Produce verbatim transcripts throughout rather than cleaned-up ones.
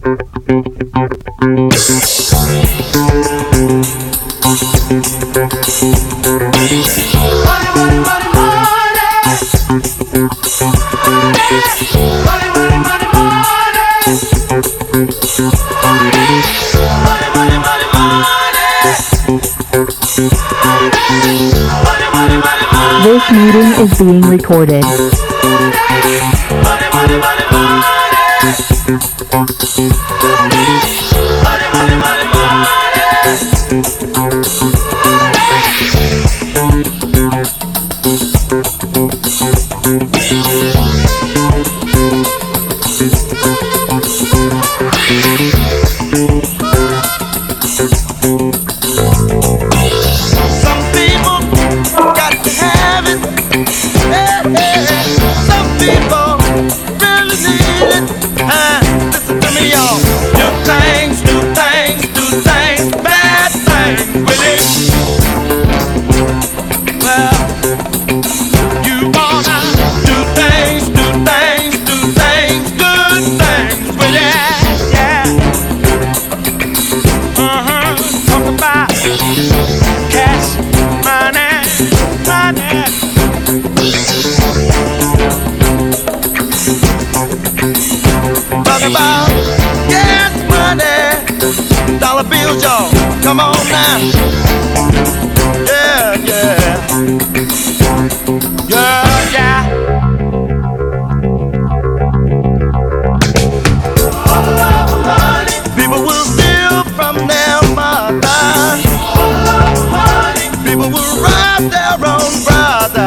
This meeting is being recorded. Come on now. Yeah, yeah. Yeah, yeah. People will steal from their mother. People will rob their own brother.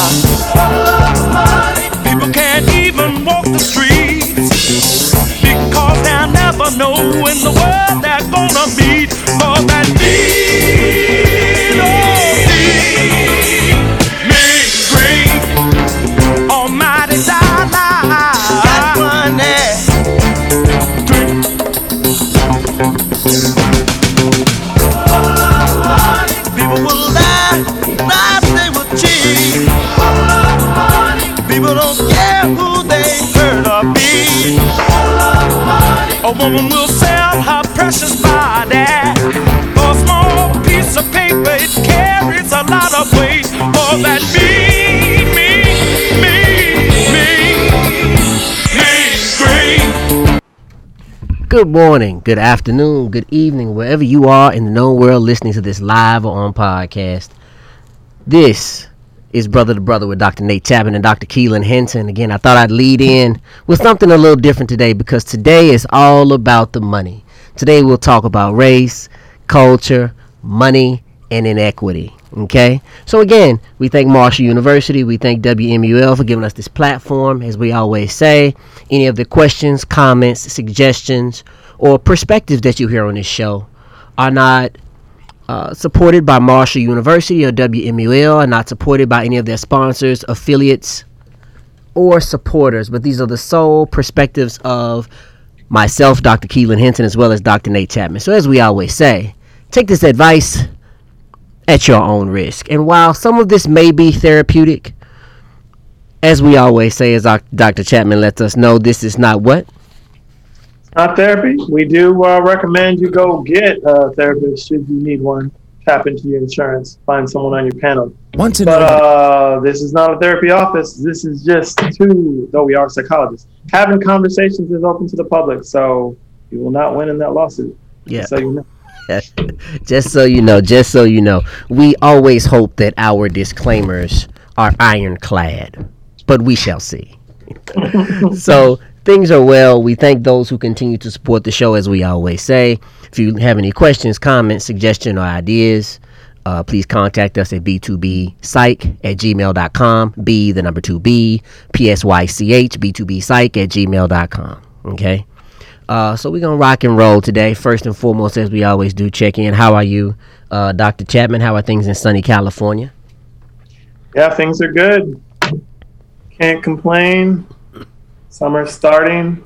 People can't even walk the streets because they'll never know in the world they're gonna meet. For that need, oh, need me green, almighty dollar. That money, people will lie, lie they will cheat. People don't care who they hurt or beat. A woman will sell her precious body for a small piece of paper. It carries a lot of weight. For that me, me, me, me, green. Good morning, good afternoon, good evening, wherever you are in the known world listening to this live or on podcast. This is Brother to Brother with Doctor Nate Chapman and Doctor Keelan Henson. Again, I thought I'd lead in with something a little different today because today is all about the money. Today we'll talk about race, culture, money, and inequity. Okay? So again, we thank Marshall University. We thank W M U L for giving us this platform. As we always say, any of the questions, comments, suggestions, or perspectives that you hear on this show are not Uh, supported by Marshall University or W M U L, and not supported by any of their sponsors, affiliates, or supporters. But these are the sole perspectives of myself, Doctor Keelan Henson, as well as Doctor Nate Chapman. So as we always say, take this advice at your own risk. And while some of this may be therapeutic, as we always say, as Doctor Chapman lets us know, this is not what? Not therapy. We do uh, recommend you go get a therapist should you need one. Tap into your insurance. Find someone on your panel. Want to but know uh, this is not a therapy office. This is just two, though we are psychologists. Having conversations is open to the public, so you will not win in that lawsuit. Yeah. So you know. Just so you know, just so you know, we always hope that our disclaimers are ironclad, but we shall see. So things are well. We thank those who continue to support the show, as we always say. If you have any questions, comments, suggestions, or ideas, uh, please contact us at b two b psych at gmail dot com. B, the number two B, P S Y C H, b two b psych at gmail dot com. Okay? Uh, so we're going to rock and roll today. First and foremost, as we always do, check in. How are you, uh, Doctor Chapman? How are things in sunny California? Yeah, things are good. Can't complain. Summer's starting.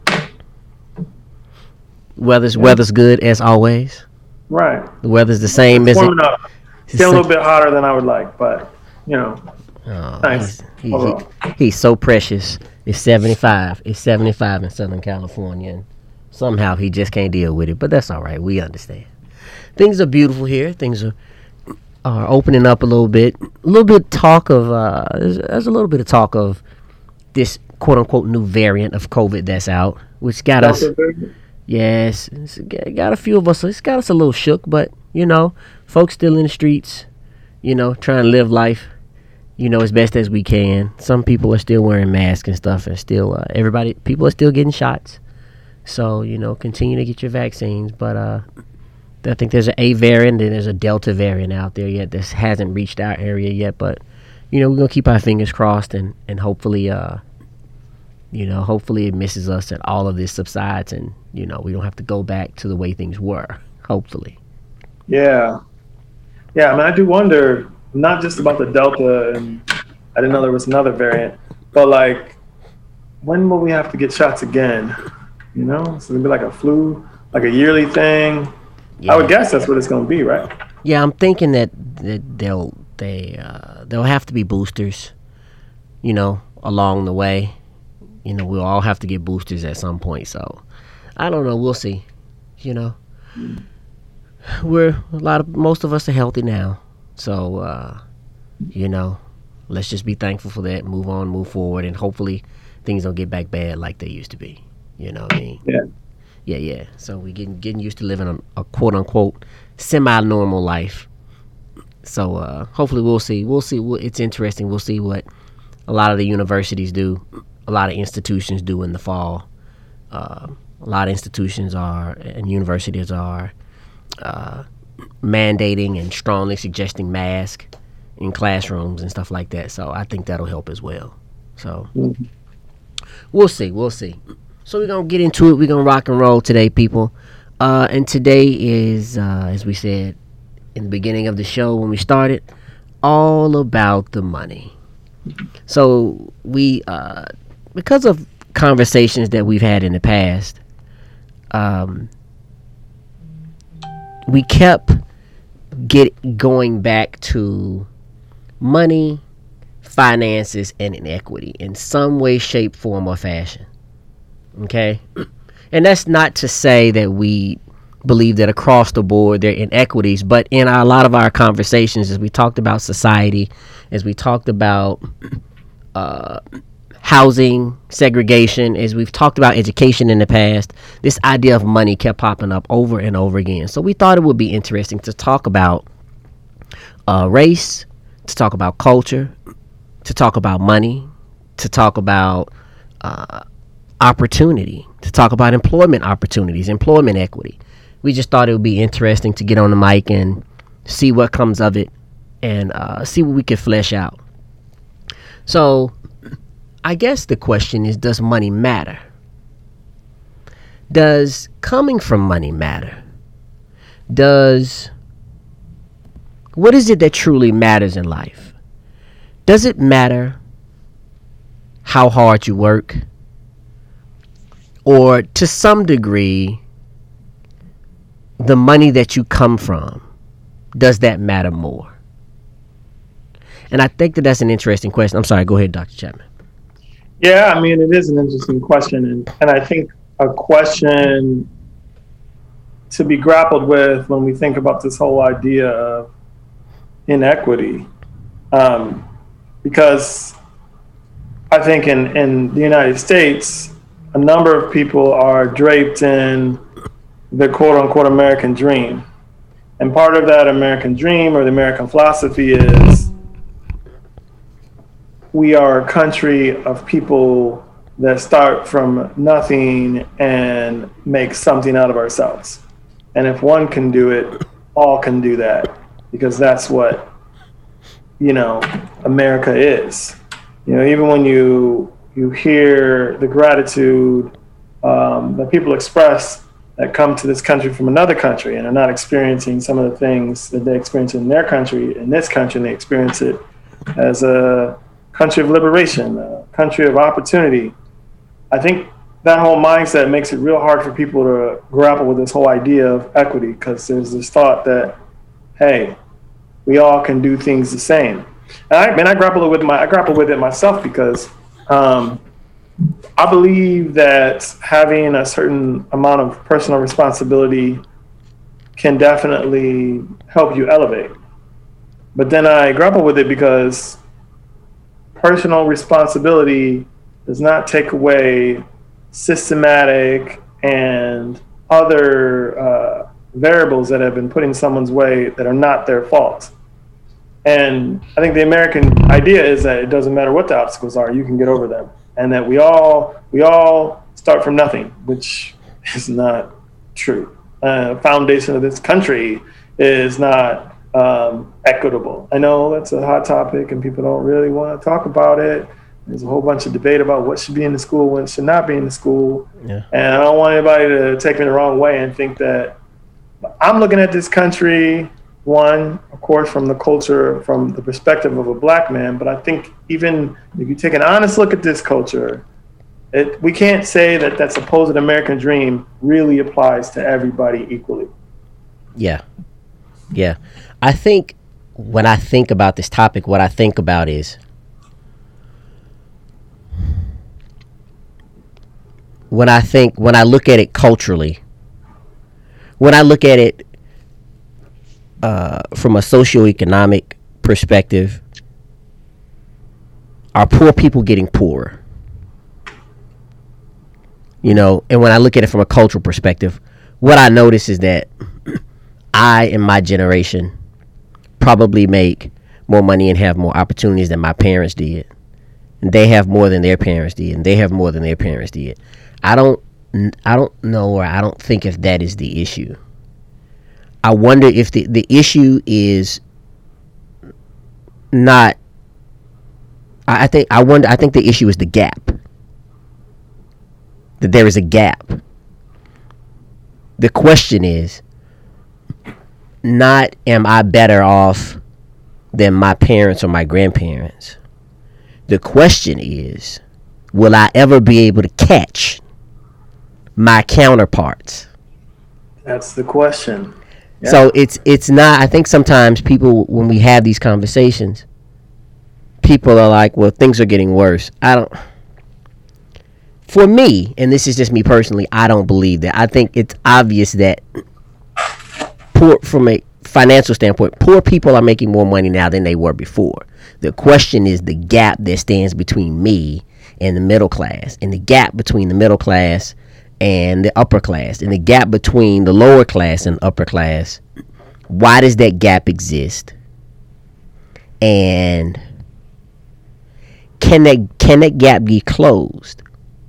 Weather's yeah. weather's good as always. Right. The weather's the same. It's as warming it, up. Still a little bit hotter than I would like, but you know, oh, nice. He's, he, he, he's so precious. It's seventy-five. It's seventy-five in Southern California. And Somehow he just can't deal with it, but that's all right. We understand. Things are beautiful here. Things are are opening up a little bit. A little bit talk of uh, there's, there's a little bit of talk of this quote unquote new variant of COVID that's out, which got us. Yes, it's got a few of us. It's got us a little shook, but you know, folks still in the streets. You know, trying to live life. You know, as best as we can. Some people are still wearing masks and stuff, and still uh, everybody, people are still getting shots. So, you know, continue to get your vaccines. But uh, I think there's an A variant and there's a Delta variant out there yet. This hasn't reached our area yet. But, you know, we're going to keep our fingers crossed and, and hopefully, uh, you know, hopefully it misses us and all of this subsides and, you know, we don't have to go back to the way things were. Hopefully. Yeah. Yeah, I mean, I do wonder, not just about the Delta, and I didn't know there was another variant, but like, when will we have to get shots again? You know, so it'll be like a flu, like a yearly thing. Yeah. I would guess that's what it's going to be, right? Yeah, I'm thinking that, that they'll they uh, they'll have to be boosters. You know, along the way, you know, we'll all have to get boosters at some point. So, I don't know. We'll see. You know, we're a lot of most of us are healthy now. So, uh, you know, let's just be thankful for that. Move on, move forward, and hopefully things don't get back bad like they used to be. You know what I mean? Yeah. Yeah, yeah. So we getting getting used to living a, a quote unquote semi-normal life. So uh, hopefully we'll see. We'll see. We'll, it's interesting. We'll see what a lot of the universities do, a lot of institutions do in the fall. Uh, a lot of institutions are and universities are. Uh, mandating and strongly suggesting masks in classrooms and stuff like that. So I think that'll help as well. So mm-hmm. we'll see. We'll see. So we're going to get into it. We're going to rock and roll today, people. Uh, and today is, uh, as we said in the beginning of the show when we started, all about the money. So we, uh, because of conversations that we've had in the past, um, we kept get going back to money, finances, and inequity in some way, shape, form, or fashion. Okay? And that's not to say that we believe that across the board there are inequities, but in our, a lot of our conversations, as we talked about society, as we talked about uh, housing, segregation, as we've talked about education in the past, this idea of money kept popping up over and over again. So we thought it would be interesting to talk about uh, race, to talk about culture, to talk about money, to talk about uh, opportunity, to talk about employment opportunities, employment equity. We just thought it would be interesting to get on the mic and see what comes of it and uh, see what we could flesh out. So I guess the question is, does money matter? Does coming from money matter? Does, what is it that truly matters in life? Does it matter how hard you work? Or to some degree, the money that you come from, does that matter more? And I think that that's an interesting question. I'm sorry, go ahead, Doctor Chapman. Yeah, I mean, it is an interesting question. And, and I think a question to be grappled with when we think about this whole idea of inequity. Um, because I think in, in the United States, a number of people are draped in the quote unquote American dream. And part of that American dream or the American philosophy is we are a country of people that start from nothing and make something out of ourselves. And if one can do it, all can do that, because that's what, you know, America is. You know, even when you you hear the gratitude um, that people express that come to this country from another country and are not experiencing some of the things that they experience in their country, in this country, and they experience it as a country of liberation, a country of opportunity. I think that whole mindset makes it real hard for people to grapple with this whole idea of equity, because there's this thought that, hey, we all can do things the same. And I mean, I grapple with my, I grapple with it myself because um, I believe that having a certain amount of personal responsibility can definitely help you elevate. But then I grapple with it because personal responsibility does not take away systematic and other uh, variables that have been put in someone's way that are not their fault. And I think the American idea is that it doesn't matter what the obstacles are, you can get over them. And that we all we all start from nothing, which is not true. Uh, foundation of this country is not um, equitable. I know that's a hot topic and people don't really want to talk about it. There's a whole bunch of debate about what should be in the school, what should not be in the school. Yeah. And I don't want anybody to take me the wrong way and think that I'm looking at this country, one, of course, from the culture, from the perspective of a black man. But I think even if you take an honest look at this culture, it, we can't say that that supposed American dream really applies to everybody equally. Yeah. Yeah. I think when I think about this topic, what I think about is when I think, when I look at it culturally, when I look at it uh, from a socioeconomic perspective, are poor people getting poorer? You know, and when I look at it from a cultural perspective, what I notice is that I, in my generation, probably make more money and have more opportunities than my parents did. And they have more than their parents did, and they have more than their parents did. I don't, I don't know, or I don't think if that is the issue. I wonder if the, the issue is not. I think I wonder. I think the issue is the gap. That there is a gap. The question is not, am I better off than my parents or my grandparents? The question is, will I ever be able to catch my counterparts? That's the question. Yeah. So it's it's not, I think sometimes people, when we have these conversations, people are like, well, things are getting worse. I don't, for me, and this is just me personally, I don't believe that. I think it's obvious that poor, from a financial standpoint, poor people are making more money now than they were before. The question is the gap that stands between me and the middle class, and the gap between the middle class and the upper class, and the gap between the lower class and upper class. Why does that gap exist? And can that can that gap be closed?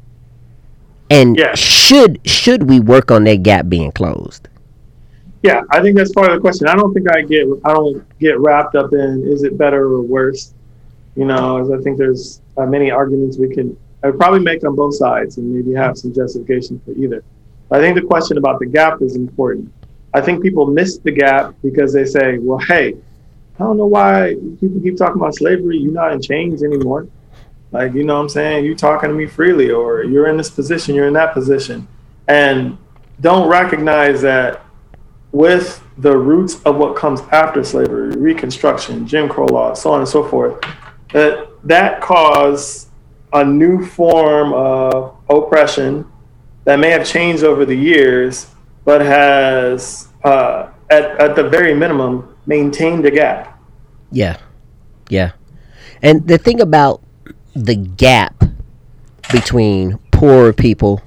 And yeah. should should we work on that gap being closed? Yeah, I think that's part of the question. I don't think I get I don't get wrapped up in is it better or worse. You know, as I think there's uh, many arguments we can I would probably make on both sides and maybe have some justification for either. But I think the question about the gap is important. I think people miss the gap because they say, well, hey, I don't know why people keep talking about slavery. You're not in chains anymore. Like, you know what I'm saying? You're talking to me freely, or you're in this position, you're in that position. And don't recognize that with the roots of what comes after slavery, Reconstruction, Jim Crow law, so on and so forth, that that caused a new form of oppression that may have changed over the years, but has, uh, at, at the very minimum, maintained a gap. Yeah. Yeah. And the thing about the gap between poor people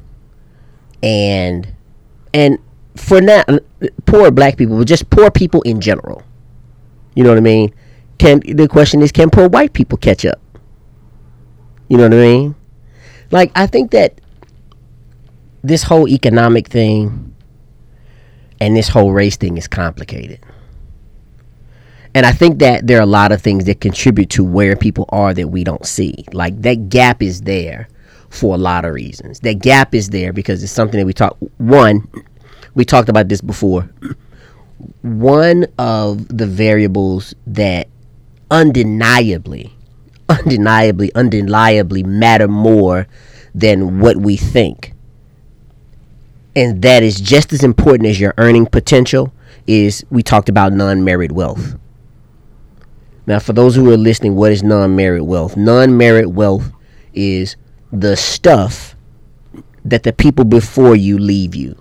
and, and for now, poor black people, but just poor people in general. You know what I mean? Can the question is, can poor white people catch up? You know what I mean? Like, I think that this whole economic thing and this whole race thing is complicated. And I think that there are a lot of things that contribute to where people are that we don't see. Like, that gap is there for a lot of reasons. That gap is there because it's something that we talk. One, we talked about this before. One of the variables that undeniably undeniably, undeniably matter more than what we think, and that is just as important as your earning potential, is we talked about non-merit wealth. Now, for those who are listening, what is non-merit wealth? Non-merit wealth is the stuff that the people before you leave you,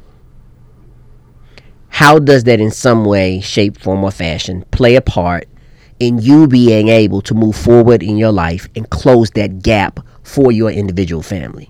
how does that in some way, shape, form, or fashion play a part in you being able to move forward in your life and close that gap for your individual family?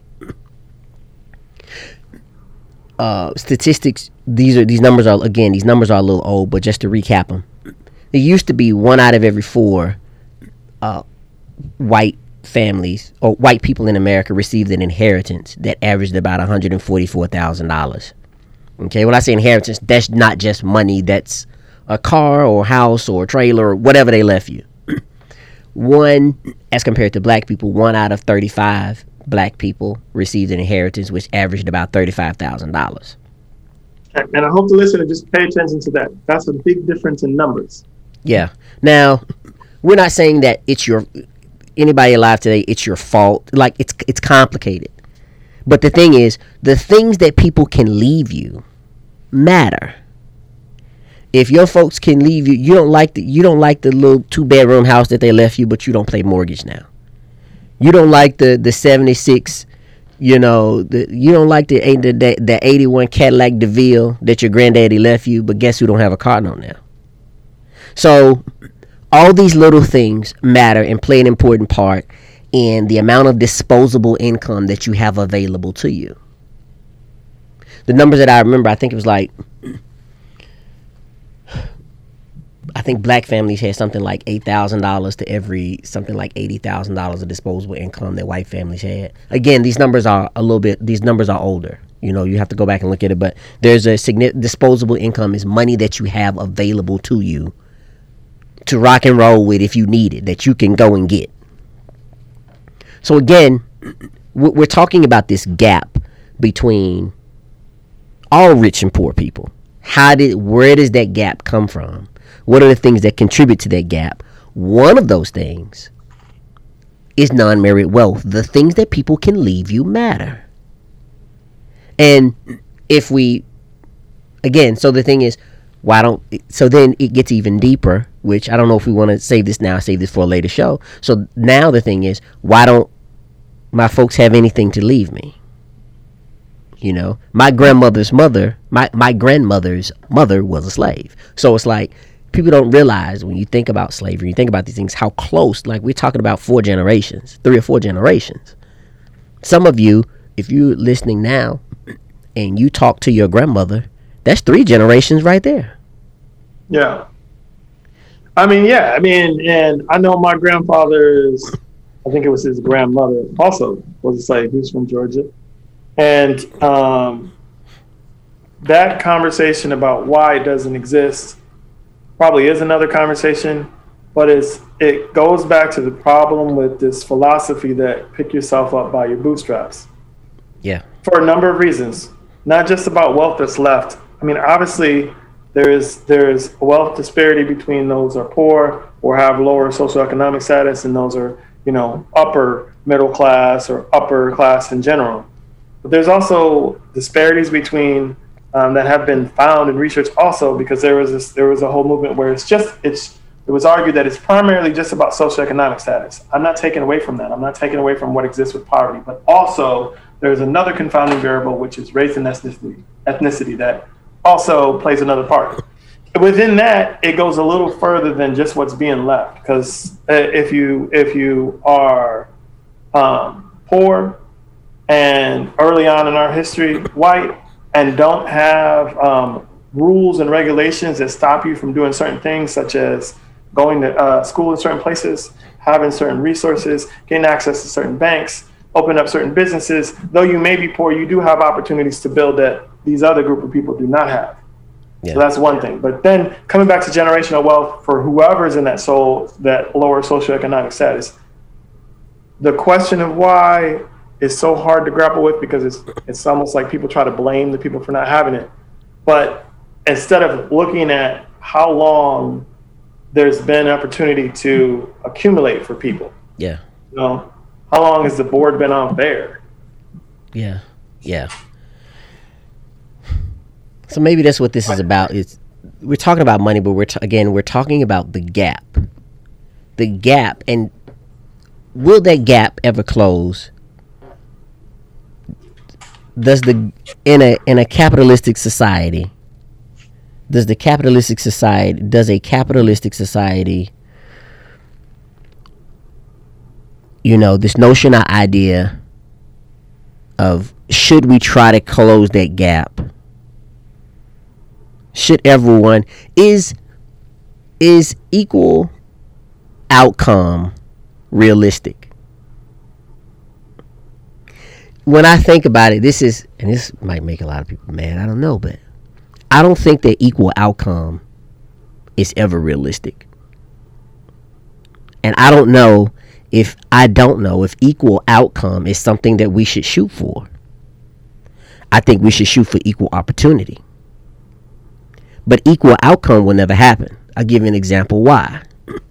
Uh, statistics, these are these numbers are again these numbers are a little old, but just to recap them, it used to be one out of every four uh, white families or white people in America received an inheritance that averaged about one hundred forty-four thousand dollars. Okay, when I say inheritance, that's not just money. That's a car or a house or a trailer or whatever they left you. One, as compared to black people, one out of thirty-five black people received an inheritance, which averaged about thirty-five thousand dollars. And I hope the listener just pay attention to that. That's a big difference in numbers. Yeah. Now, we're not saying that it's your anybody alive today, it's your fault. Like, it's it's complicated. But the thing is, the things that people can leave you matter. If your folks can leave you, you don't like the you don't like the little two bedroom house that they left you, but you don't pay mortgage now. You don't like the the seventy-six, you know, the you don't like the the the, the eighty-one Cadillac DeVille that your granddaddy left you, but guess who don't have a car no now? So all these little things matter and play an important part in the amount of disposable income that you have available to you. The numbers that I remember, I think it was like, I think black families had something like eight thousand dollars to every, something like eighty thousand dollars of disposable income that white families had. Again, these numbers are a little bit, these numbers are older. You know, you have to go back and look at it, but there's a significant, disposable income is money that you have available to you to rock and roll with if you need it, that you can go and get. So again, we're talking about this gap between all rich and poor people. How did, where does that gap come from? What are the things that contribute to that gap? One of those things is non-married wealth. The things that people can leave you matter. And if we, again, so the thing is, why don't, so then it gets even deeper, which I don't know if we want to save this now, save this for a later show. So now the thing is, why don't my folks have anything to leave me? You know, my grandmother's mother, my, my grandmother's mother was a slave. So it's like, people don't realize when you think about slavery, you think about these things, how close, like we're talking about four generations, three or four generations. Some of you, if you're listening now and you talk to your grandmother, that's three generations right there. Yeah. I mean, yeah, I mean, and I know my grandfather's, I think it was his grandmother also was a slave. He was from Georgia. And um, that conversation about why it doesn't exist probably is another conversation, but it's, it goes back to the problem with this philosophy that pick yourself up by your bootstraps. Yeah. For a number of reasons, not just about wealth that's left. I mean, obviously, there is there is a wealth disparity between those who are poor or have lower socioeconomic status and those are, you know, upper middle class or upper class in general. But there's also disparities between um, that have been found in research also, because there was this, there was a whole movement where it's just it's it was argued that it's primarily just about socioeconomic status. I'm not taking away from that. I'm not taking away from what exists with poverty, but also there's another confounding variable, which is race and ethnicity, ethnicity that also plays another part. Within that, it goes a little further than just what's being left, because if you if you are um, poor and early on in our history white and don't have um, rules and regulations that stop you from doing certain things, such as going to uh, school in certain places, having certain resources, getting access to certain banks, open up certain businesses, though you may be poor, you do have opportunities to build that these other group of people do not have. Yeah. So that's one thing. But then coming back to generational wealth for whoever's in that soul, that lower socioeconomic status, the question of why is so hard to grapple with, because it's it's almost like people try to blame the people for not having it. But instead of looking at how long there's been opportunity to accumulate for people. Yeah. You know, how long has the board been on there? Yeah. Yeah. So maybe that's what this is about. It's we're talking about money, but we're t- again we're talking about the gap, the gap, and will that gap ever close does the in a in a capitalistic society does the capitalistic society does a capitalistic society you know this notion or idea of should we try to close that gap, should everyone is is equal outcome realistic? When I think about it, this is, and this might make a lot of people mad, I don't know, but I don't think that equal outcome is ever realistic. And I don't know if, I don't know if equal outcome is something that we should shoot for. I think we should shoot for equal opportunity. But equal outcome will never happen. I'll give you an example why.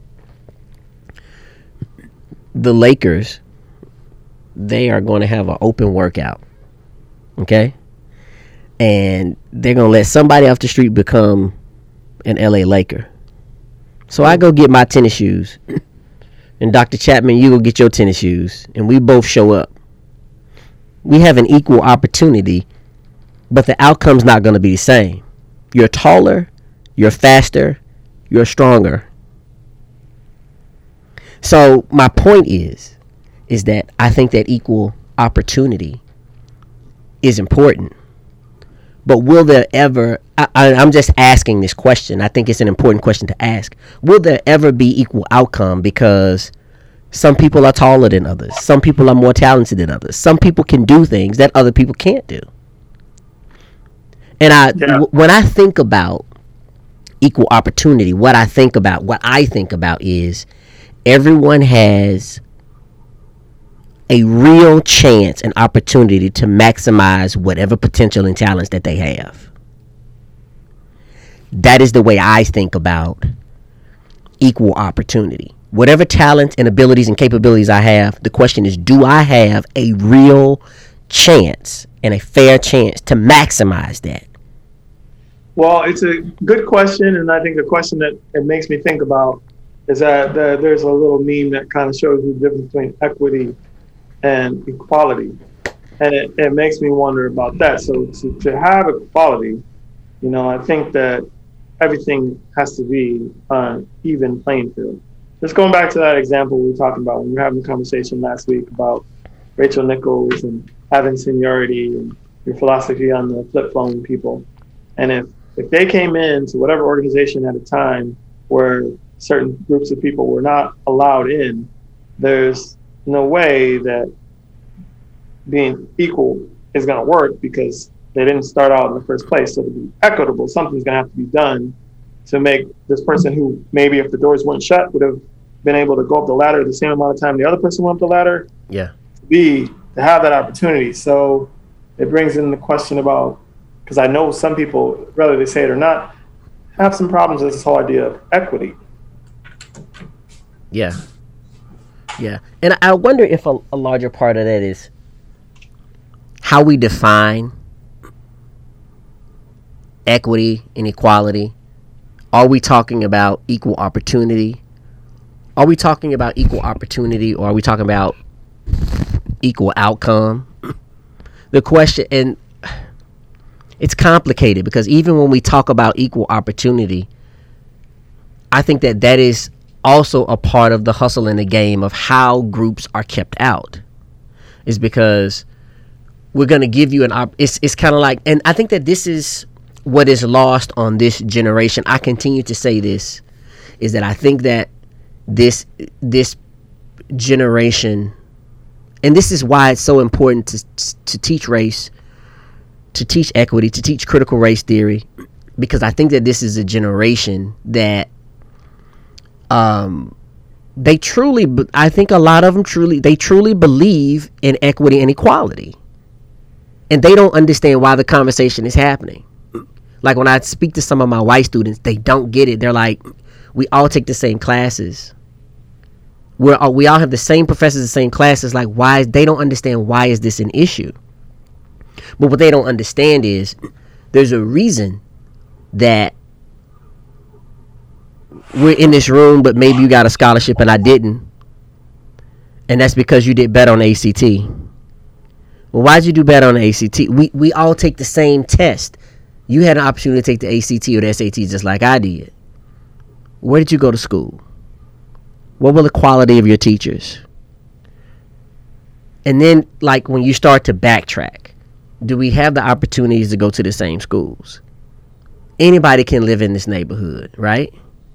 The Lakers, they are going to have an open workout, okay? And they're going to let somebody off the street become an L A Laker. So I go get my tennis shoes, and Doctor Chapman, you go get your tennis shoes, and we both show up. We have an equal opportunity, but the outcome's not going to be the same. You're taller, you're faster, you're stronger. So my point is, is that I think that equal opportunity is important. But will there ever, I, I, I'm just asking this question. I think it's an important question to ask. Will there ever be equal outcome because some people are taller than others? Some people are more talented than others. Some people can do things that other people can't do. And I, yeah. w- when I think about equal opportunity, what I think about, what I think about is everyone has a real chance and opportunity to maximize whatever potential and talents that they have. That is the way I think about equal opportunity. Whatever talents and abilities and capabilities I have, the question is, do I have a real chance and a fair chance to maximize that? Well, it's a good question, and I think the question that it makes me think about is that the, there's a little meme that kind of shows the difference between equity and equality, and it, it makes me wonder about that. So to, to have equality, you know, I think that everything has to be on even playing field. Just going back to that example we were talking about when we were having a conversation last week about Rachel Nichols and having seniority and your philosophy on the flip phone people. And if, if they came into whatever organization at a time where certain groups of people were not allowed in, there's no way that being equal is going to work because they didn't start out in the first place. So to be equitable, something's going to have to be done to make this person who maybe if the doors weren't shut would have been able to go up the ladder the same amount of time the other person went up the ladder. Yeah. To be, to have that opportunity. So it brings in the question about, because I know some people, whether they say it or not, have some problems with this whole idea of equity. Yeah. Yeah. And I wonder if a, a larger part of that is how we define equity and equality. Are we talking about equal opportunity? Are we talking about equal opportunity, or are we talking about equal outcome? The question, and it's complicated because even when we talk about equal opportunity, I think that that is also a part of the hustle in the game of how groups are kept out, is because we're going to give you an op- it's it's kind of like, and I think that this is what is lost on this generation. I continue to say this, is that I think that this this generation, and this is why it's so important to to teach race, to teach equity, to teach critical race theory, because I think that this is a generation that um they truly, I think a lot of them truly, they truly believe in equity and equality, and they don't understand why the conversation is happening. Like when I speak to some of my white students, they don't get it. They're like, we all take the same classes. We're all, we all have the same professors, the same classes. Like, why? They don't understand why is this an issue. But what they don't understand is there's a reason that we're in this room, but maybe you got a scholarship and I didn't. And that's because you did better on A C T. Well, why'd you do better on the A C T? We we all take the same test. You had an opportunity to take the A C T or the S A T just like I did. Where did you go to school? What were the quality of your teachers? And then, like, when you start to backtrack, do we have the opportunities to go to the same schools? Anybody can live in this neighborhood, right?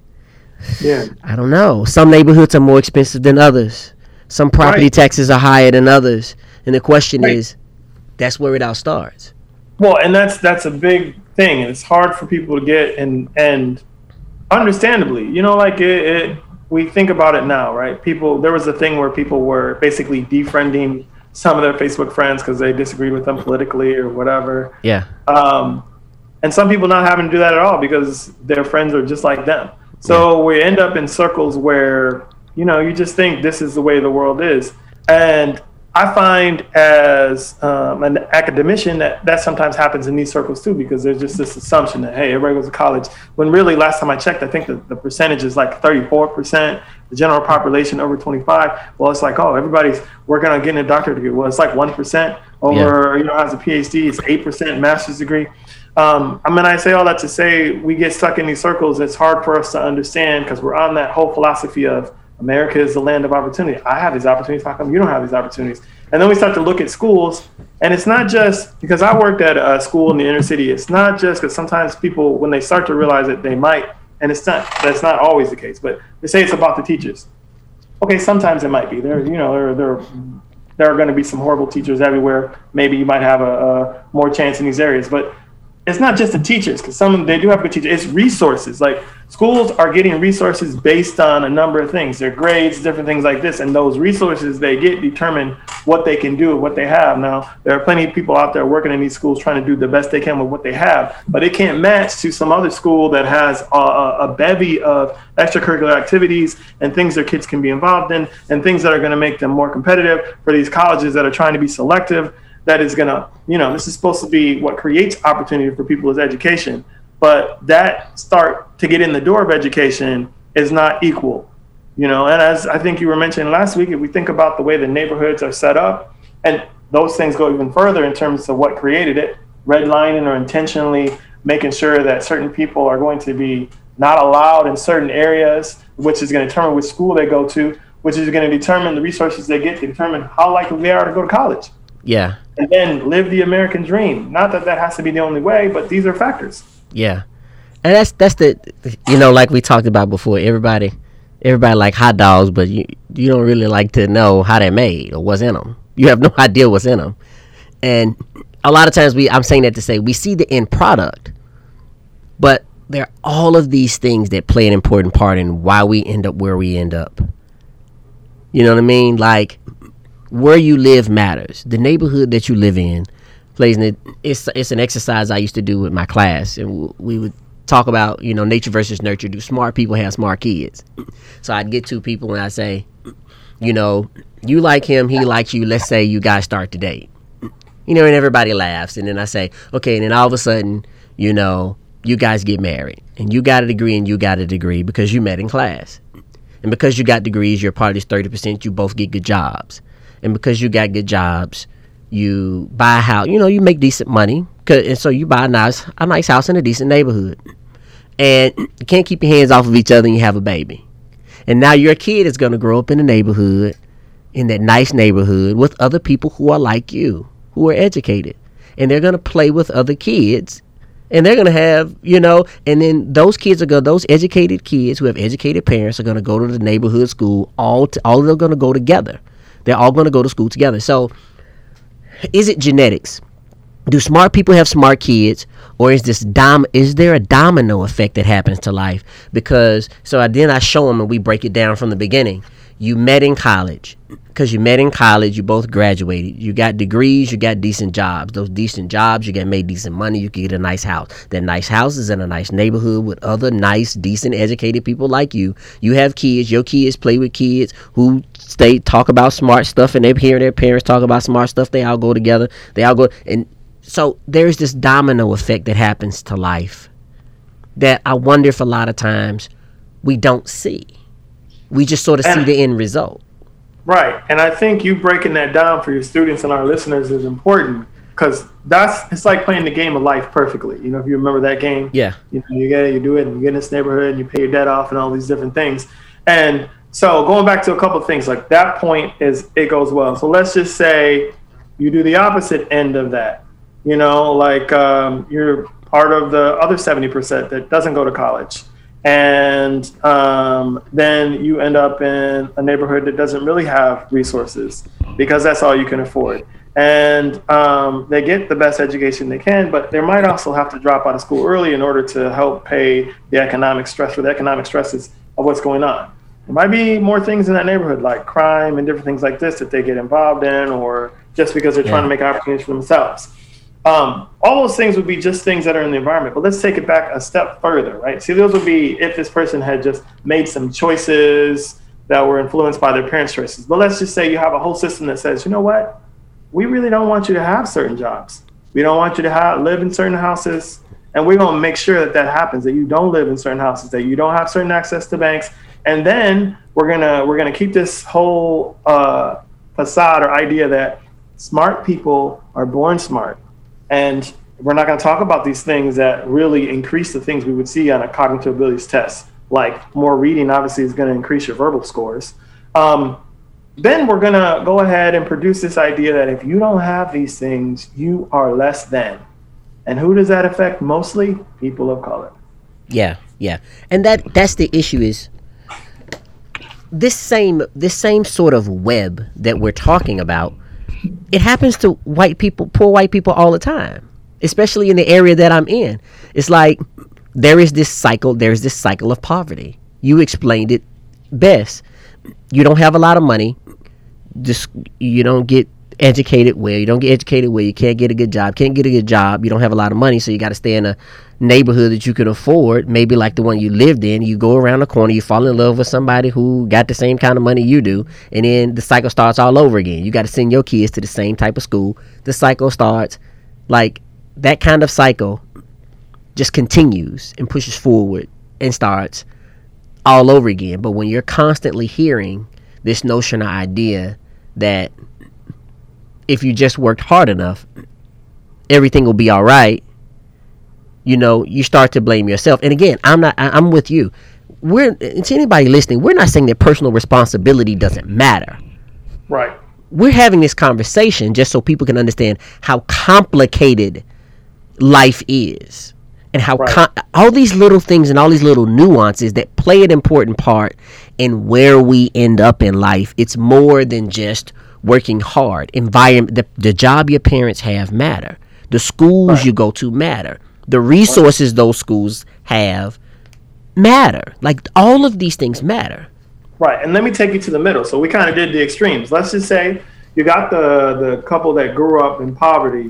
Yeah. I don't know. Some neighborhoods are more expensive than others. Some property Right. taxes are higher than others. And the question Right. is, that's where it all starts. Well, and that's that's a big thing, and it's hard for people to get, and and understandably, you know, like it, it we think about it now, right? People, there was a thing where people were basically defriending some of their Facebook friends because they disagreed with them politically or whatever. Yeah. Um, and some people not having to do that at all because their friends are just like them. So we end up in circles where, you know, you just think this is the way the world is. And I find as um, an academician that that sometimes happens in these circles too, because there's just this assumption that, hey, everybody goes to college. When really, last time I checked, I think the, the percentage is like thirty-four percent, the general population over twenty-five. Well, it's like, oh, everybody's working on getting a doctorate degree. Well, it's like one percent over, yeah. you know, has a P H D, it's eight percent master's degree. Um, I mean, I say all that to say we get stuck in these circles. It's hard for us to understand because we're on that whole philosophy of America is the land of opportunity. I have these opportunities. How come you don't have these opportunities? And then we start to look at schools, and it's not just because I worked at a school in the inner city. It's not just because sometimes people, when they start to realize that they might, and it's not, that's not always the case, but they say it's about the teachers. Okay, sometimes it might be. There, you know, there, there, there are going to be some horrible teachers everywhere. Maybe you might have a, a more chance in these areas, but it's not just the teachers, because some of them, they do have good teachers. It's resources. Like schools are getting resources based on a number of things, their grades, different things like this. And those resources they get determine what they can do, what they have. Now, there are plenty of people out there working in these schools trying to do the best they can with what they have, but it can't match to some other school that has a, a bevy of extracurricular activities and things their kids can be involved in and things that are going to make them more competitive for these colleges that are trying to be selective. That is going to, you know, this is supposed to be what creates opportunity for people is education. But that start to get in the door of education is not equal, you know. And as I think you were mentioning last week, if we think about the way the neighborhoods are set up, and those things go even further in terms of what created it, redlining or intentionally making sure that certain people are going to be not allowed in certain areas, which is going to determine which school they go to, which is going to determine the resources they get to determine how likely they are to go to college. Yeah. And then live the American dream. Not that that has to be the only way, but these are factors. Yeah. And that's that's the, you know, like we talked about before, everybody everybody like hot dogs, but you you don't really like to know how they're made or what's in them. You have no idea what's in them. And a lot of times we I'm saying that to say we see the end product, but there are all of these things that play an important part in why we end up where we end up. You know what I mean? Like, where you live matters. The neighborhood that you live in plays in it. It's it's an exercise I used to do with my class, and we would talk about, you know, nature versus nurture. Do smart people have smart kids? So I'd get two people and I say, you know, you like him, he likes you. Let's say you guys start to date. You know, and everybody laughs. And then I say, okay, and then all of a sudden, you know, you guys get married, and you got a degree and you got a degree because you met in class, and because you got degrees, you're part of this thirty percent. You both get good jobs. And because you got good jobs, you buy a house, you know, you make decent money. And so you buy a nice, a nice house in a decent neighborhood. And you can't keep your hands off of each other and you have a baby. And now your kid is going to grow up in a neighborhood, in that nice neighborhood with other people who are like you, who are educated. And they're going to play with other kids. And they're going to have, you know, and then those kids are going, those educated kids who have educated parents are going to go to the neighborhood school. All, to, all of them are going to go together. They're all going to go to school together. So is it genetics? Do smart people have smart kids, or is this dom? Is there a domino effect that happens to life? Because so I, then I show them and we break it down from the beginning. You met in college. Because you met in college, you both graduated. You got degrees, you got decent jobs. Those decent jobs, you get made decent money, you can get a nice house. That nice house is in a nice neighborhood with other nice, decent, educated people like you. You have kids, your kids play with kids who stay talk about smart stuff, and they hear their parents talk about smart stuff. They all go together. They all go. And so there's this domino effect that happens to life that I wonder if a lot of times we don't see. We just sort of see the end result. Right. And I think you breaking that down for your students and our listeners is important because that's it's like playing the game of life perfectly. You know, if you remember that game, Yeah. you know, you get it, you do it, and you get in this neighborhood and you pay your debt off and all these different things. And so going back to a couple of things, like that point is it goes well. So let's just say you do the opposite end of that. You know, like um, you're part of the other seventy percent that doesn't go to college. And um, then you end up in a neighborhood that doesn't really have resources because that's all you can afford. And um, they get the best education they can, but they might also have to drop out of school early in order to help pay the economic stress for the economic stresses of what's going on. There might be more things in that neighborhood like crime and different things like this that they get involved in, or just because they're yeah. trying to make opportunities for themselves. Um, all those things would be just things that are in the environment, but let's take it back a step further, right? See, those would be if this person had just made some choices that were influenced by their parents' choices. But let's just say you have a whole system that says, you know what? We really don't want you to have certain jobs. We don't want you to have, live in certain houses. And we're going to make sure that that happens, that you don't live in certain houses, that you don't have certain access to banks. And then we're going to we're going to keep this whole uh, facade or idea that smart people are born smart. And we're not going to talk about these things that really increase the things we would see on a cognitive abilities test, like more reading obviously is going to increase your verbal scores. Um, then we're going to go ahead and produce this idea that if you don't have these things, you are less than. And who does that affect mostly? People of color. Yeah, yeah. And that that's the issue is this same this same sort of web that we're talking about. It happens to white people, poor white people all the time, especially in the area that I'm in. It's like there is this cycle. There's this cycle of poverty. You explained it best. You don't have a lot of money. Just you don't get educated well. You don't get educated well. You can't get a good job. Can't get a good job. You don't have a lot of money, so you got to stay in a neighborhood that you can afford, maybe like the one you lived in. You go around the corner, you fall in love with somebody who got the same kind of money you do, and then the cycle starts all over again. You got to send your kids to the same type of school. The cycle starts. Like that kind of cycle just continues and pushes forward and starts all over again. But when you're constantly hearing this notion or idea that if you just worked hard enough, everything will be all right, you know, you start to blame yourself. And again, I'm not, I, I'm with you. We're, to anybody listening, we're not saying that personal responsibility doesn't matter. Right. We're having this conversation just so people can understand how complicated life is and how right. com- all these little things and all these little nuances that play an important part in where we end up in life. It's more than just working hard. Environment, the, the job your parents have matter. The schools right. you go to matter. The resources right. those schools have matter. Like all of these things matter. Right. And let me take you to the middle. So we kind of did the extremes. Let's just say you got the the couple that grew up in poverty,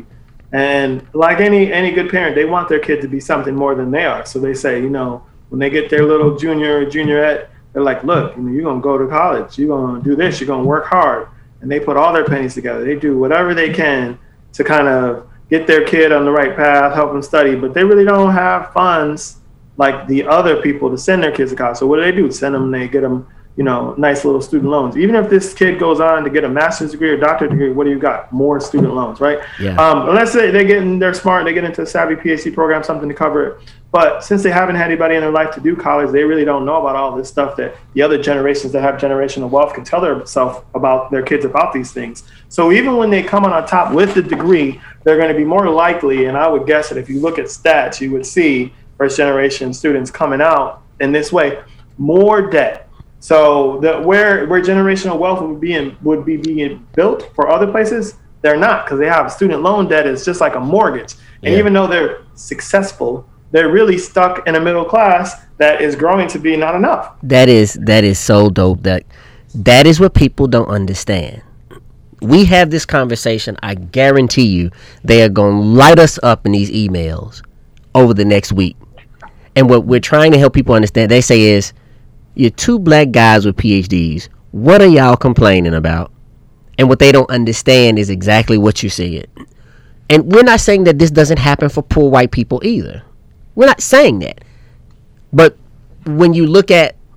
and like any any good parent, they want their kid to be something more than they are. So they say, you know, when they get their little junior juniorette, they're like, look, you know, you're gonna go to college, you're gonna do this, you're gonna work hard. And they put all their pennies together. They do whatever they can to kind of get their kid on the right path, help them study, but they really don't have funds like the other people to send their kids to college. So what do they do? Send them, they get them, you know, nice little student loans. Even if this kid goes on to get a master's degree or doctorate degree, what do you got? More student loans, right? Yeah. Um, let's say they're getting, they're smart, they get into a savvy PhD program, something to cover it. But since they haven't had anybody in their life to do college, they really don't know about all this stuff that the other generations that have generational wealth can tell themselves about their kids about these things. So even when they come on top with the degree, they're going to be more likely, and I would guess that if you look at stats, you would see first generation students coming out in this way, more debt. So the, where where generational wealth would be in, would be being built for other places, they're not, because they have student loan debt is just like a mortgage. And yeah. even though they're successful, they're really stuck in a middle class that is growing to be not enough. That is that is so dope. That that is what people don't understand. We have this conversation. I guarantee you they are going to light us up in these emails over the next week. And what we're trying to help people understand, they say is, you're two black guys with P H Ds. What are y'all complaining about? And what they don't understand is exactly what you said. And we're not saying that this doesn't happen for poor white people either. We're not saying that. But when you look at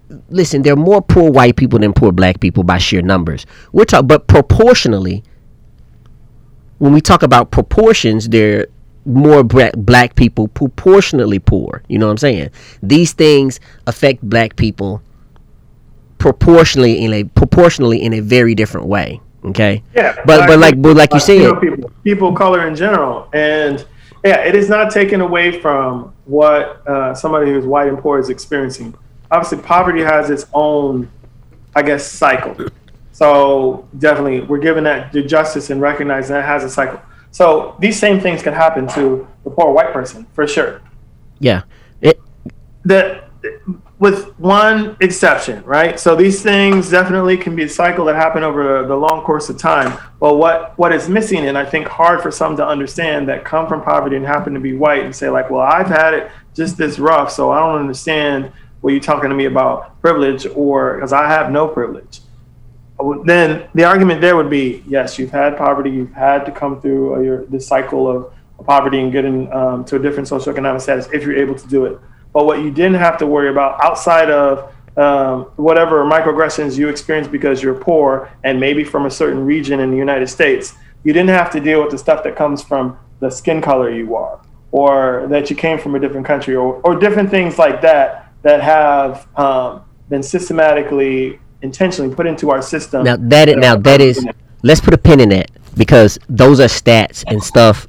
listen, there are more poor white people than poor black people by sheer numbers. We're talking, but proportionally, when we talk about proportions, there are more black, black people proportionately poor. You know what I'm saying? These things affect black people proportionally in a proportionally in a very different way. Okay. Yeah. But but like but like you said, people, people color in general, and yeah, it is not taken away from what uh, somebody who's white and poor is experiencing. Obviously, poverty has its own, I guess, cycle. So definitely, we're giving that the justice and recognizing that it has a cycle. So these same things can happen to the poor white person for sure. Yeah. It, the with one exception, right? So these things definitely can be a cycle that happen over the long course of time. But what, what is missing, and I think hard for some to understand that come from poverty and happen to be white and say like, well, I've had it just this rough, so I don't understand what you're talking to me about privilege, or because I have no privilege. Then the argument there would be, yes, you've had poverty, you've had to come through uh, your this cycle of poverty and getting um, to a different socioeconomic status if you're able to do it. But what you didn't have to worry about outside of um, whatever microaggressions you experienced because you're poor and maybe from a certain region in the United States, you didn't have to deal with the stuff that comes from the skin color you are, or that you came from a different country, or, or different things like that that have um, been systematically, intentionally put into our system. Now that, now that is, let's put a pin in that, because those are stats and stuff.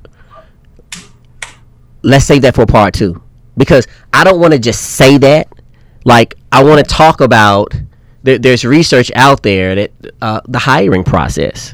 Let's save that for part two. Because I don't want to just say that. Like, I want to talk about, there, there's research out there that uh, the hiring process.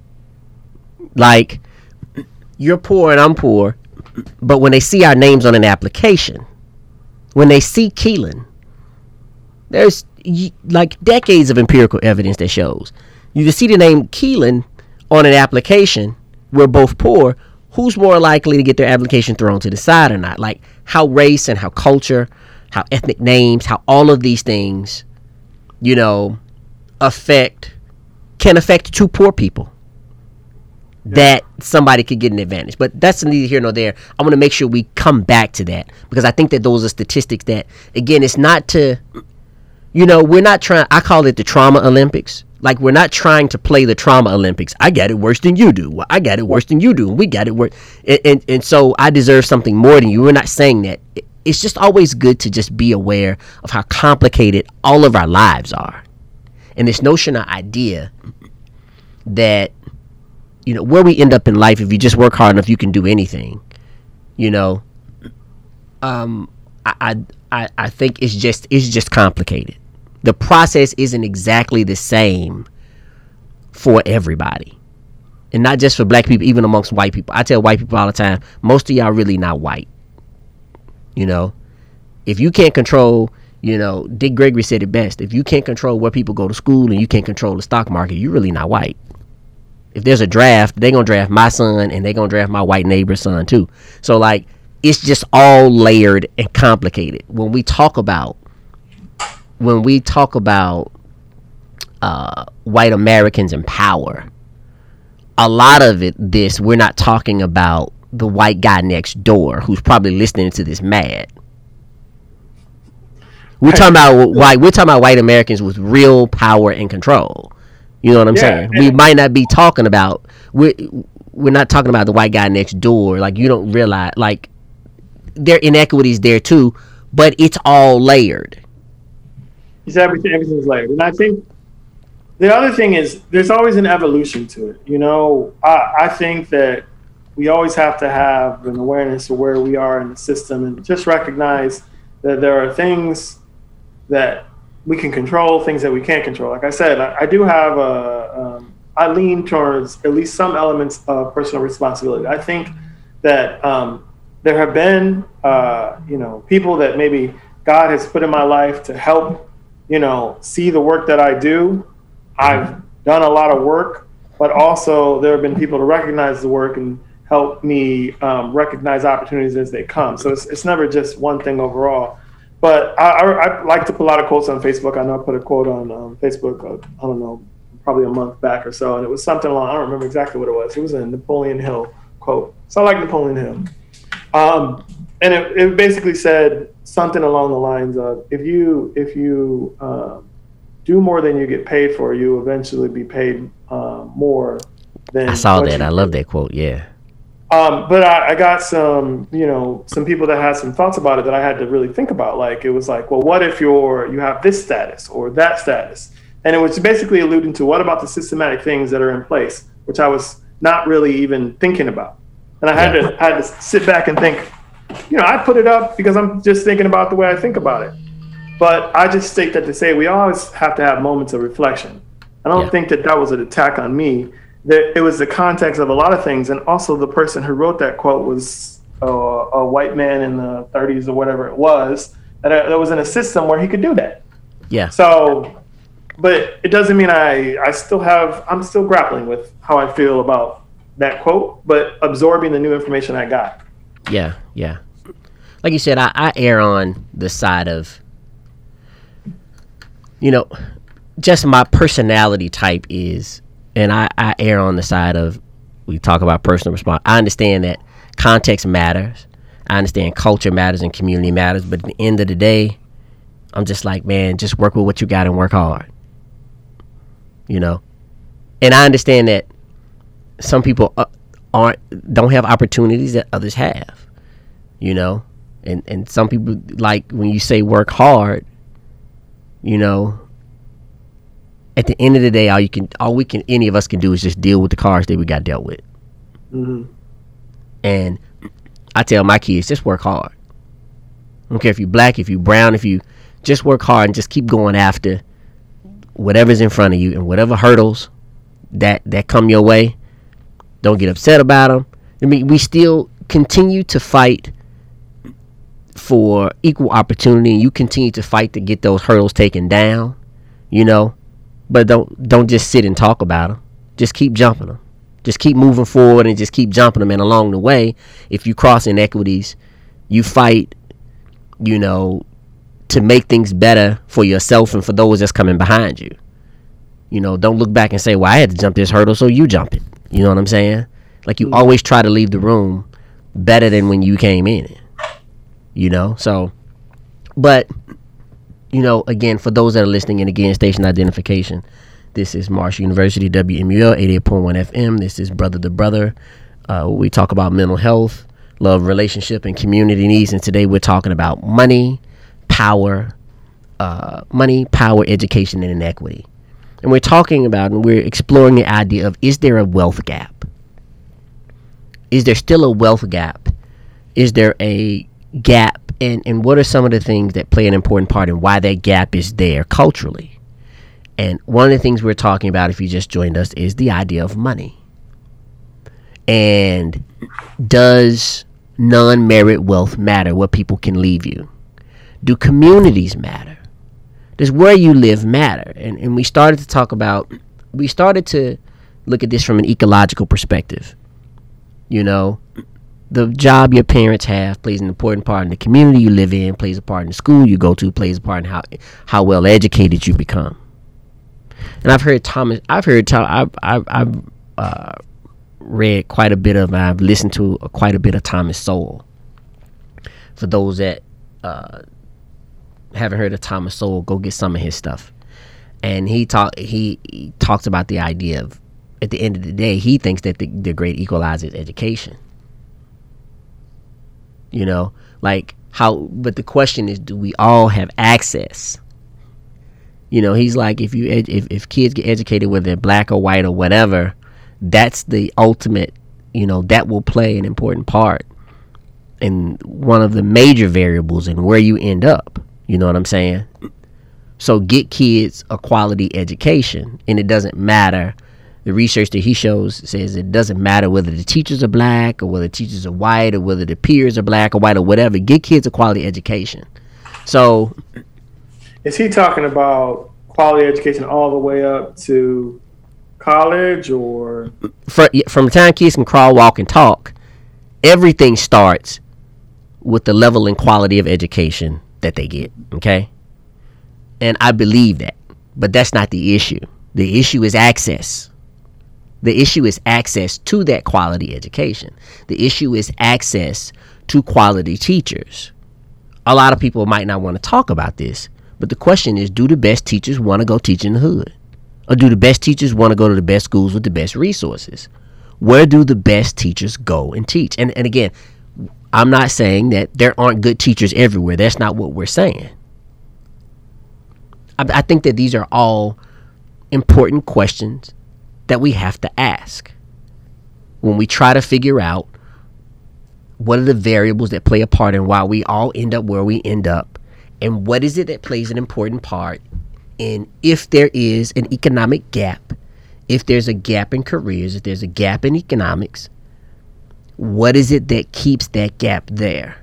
Like, you're poor and I'm poor, but when they see our names on an application, when they see Keelan, there's like decades of empirical evidence that shows you to see the name Keelan on an application, we're both poor, who's more likely to get their application thrown to the side or not? Like, how race and how culture, how ethnic names, how all of these things, you know, affect, can affect two poor people. Yeah. That somebody could get an advantage. But that's neither here nor there. I want to make sure we come back to that, because I think that those are statistics that, again, it's not to, you know, we're not trying, I call it the trauma Olympics. Like, we're not trying to play the trauma Olympics. I got it worse than you do. Well, I got it worse than you do. And we got it worse. And, and, and so I deserve something more than you. We're not saying that. It's just always good to just be aware of how complicated all of our lives are. And this notion or idea that, you know, where we end up in life, if you just work hard enough, you can do anything. You know, um, I, I, I think it's just, it's just complicated. The process isn't exactly the same for everybody, and not just for black people, even amongst white people. I tell white people all the time, most of y'all really not white. You know, if you can't control, you know, Dick Gregory said it best. If you can't control where people go to school and you can't control the stock market, you're really not white. If there's a draft, they're going to draft my son and they're going to draft my white neighbor's son too. So like, it's just all layered and complicated. When we talk about When we talk about uh, white Americans in power, a lot of it, this, we're not talking about the white guy next door who's probably listening to this mad. We're talking about white. We're talking about white Americans with real power and control. You know what I'm yeah, saying? We might not be talking about. We're we're not talking about the white guy next door. Like, you don't realize, like, there are inequities there too, but it's all layered. It's everything, everything's layered. And I think the other thing is there's always an evolution to it. You know, I, I think that we always have to have an awareness of where we are in the system and just recognize that there are things that we can control, things that we can't control. Like I said, I, I do have a, um, I lean towards at least some elements of personal responsibility. I think that um, there have been, uh, you know, people that maybe God has put in my life to help, you know, see the work that I do. I've done a lot of work, but also there have been people to recognize the work and help me um, recognize opportunities as they come. So it's, it's never just one thing overall. But I, I, I like to put a lot of quotes on Facebook. I know I put a quote on um, Facebook, uh, I don't know, probably a month back or so. And it was something along, I don't remember exactly what it was. It was a Napoleon Hill quote. So I like Napoleon Hill. Um, and it, it basically said something along the lines of, if you if you um, do more than you get paid for, you eventually be paid uh, more than. I saw what that. you I did. love that quote. Yeah. Um, but I, I got some, you know, some people that had some thoughts about it that I had to really think about. Like, it was like, well, what if you're you have this status or that status? And it was basically alluding to, what about the systematic things that are in place, which I was not really even thinking about. And I had Yeah. to had to sit back and think, you know, I put it up because I'm just thinking about the way I think about it. But I just state that to say we always have to have moments of reflection. I don't Yeah. think that that was an attack on me. That it was the context of a lot of things, and also the person who wrote that quote was uh, a white man in the thirties or whatever it was, that, uh, that was in a system where he could do that. Yeah. So, but it doesn't mean I, I still have, I'm still grappling with how I feel about that quote, but absorbing the new information I got. Yeah. Yeah. Like you said, I, I err on the side of, you know, just my personality type is, and I, I err on the side of, we talk about personal response. I understand that context matters. I understand culture matters and community matters. But at the end of the day, I'm just like, man, just work with what you got and work hard. You know? And I understand that some people uh, aren't, don't have opportunities that others have. You know? And, and some people, like, when you say work hard, you know, at the end of the day, all you can, all we can, any of us can do is just deal with the cards that we got dealt with. Mm-hmm. And I tell my kids, just work hard. I don't care if you're black, if you're brown, if you just work hard and just keep going after whatever's in front of you and whatever hurdles that that come your way. Don't get upset about them. I mean, we still continue to fight for equal opportunity, and you continue to fight to get those hurdles taken down. You know. But don't don't just sit and talk about them. Just keep jumping them. Just keep moving forward and just keep jumping them. And along the way, if you cross inequities, you fight, you know, to make things better for yourself and for those that's coming behind you. You know, don't look back and say, well, I had to jump this hurdle, so you jump it. You know what I'm saying? Like, you always try to leave the room better than when you came in it. You know? So, but... You know, again, for those that are listening, and again, station identification, this is Marshall University, W M U L, eighty-eight point one F M. This is Brother to Brother. Uh, we talk about mental health, love, relationship, and community needs. And today we're talking about money, power, uh, money, power, education, and inequity. And we're talking about, and we're exploring the idea of, is there a wealth gap? Is there still a wealth gap? Is there a gap? And and what are some of the things that play an important part in why that gap is there culturally? And one of the things we're talking about, if you just joined us, is the idea of money. And does non-merit wealth matter? What people can leave you? Do communities matter? Does where you live matter? And and we started to talk about, we started to look at this from an ecological perspective. You know, the job your parents have plays an important part in the community you live in, plays a part in the school you go to, plays a part in how how well educated you become. And I've heard Thomas, I've heard, I've, I've, I've uh, read quite a bit of, I've listened to quite a bit of Thomas Sowell. For those that uh, haven't heard of Thomas Sowell, go get some of his stuff. And he talk, he, he talks about the idea of, at the end of the day, he thinks that the, the great equalizer is education. You know, like how, but the question is, do we all have access? You know, he's like, if you, ed, if, if kids get educated, whether they're black or white or whatever, that's the ultimate, you know, that will play an important part in one of the major variables in where you end up. You know what I'm saying? So get kids a quality education, and it doesn't matter. The research that he shows says it doesn't matter whether the teachers are black or whether the teachers are white or whether the peers are black or white or whatever. Get kids a quality education. So, is he talking about quality education all the way up to college, or from, from the time kids can crawl, walk, and talk, everything starts with the level and quality of education that they get. Okay, and I believe that, but that's not the issue. The issue is access. The issue is access to that quality education. The issue is access to quality teachers. A lot of people might not want to talk about this, but the question is, do the best teachers want to go teach in the hood? Or do the best teachers want to go to the best schools with the best resources? Where do the best teachers go and teach? And and again, I'm not saying that there aren't good teachers everywhere. That's not what we're saying. I, I think that these are all important questions that we have to ask when we try to figure out what are the variables that play a part in why we all end up where we end up, and what is it that plays an important part in if there is an economic gap, if there's a gap in careers, if there's a gap in economics, what is it that keeps that gap there?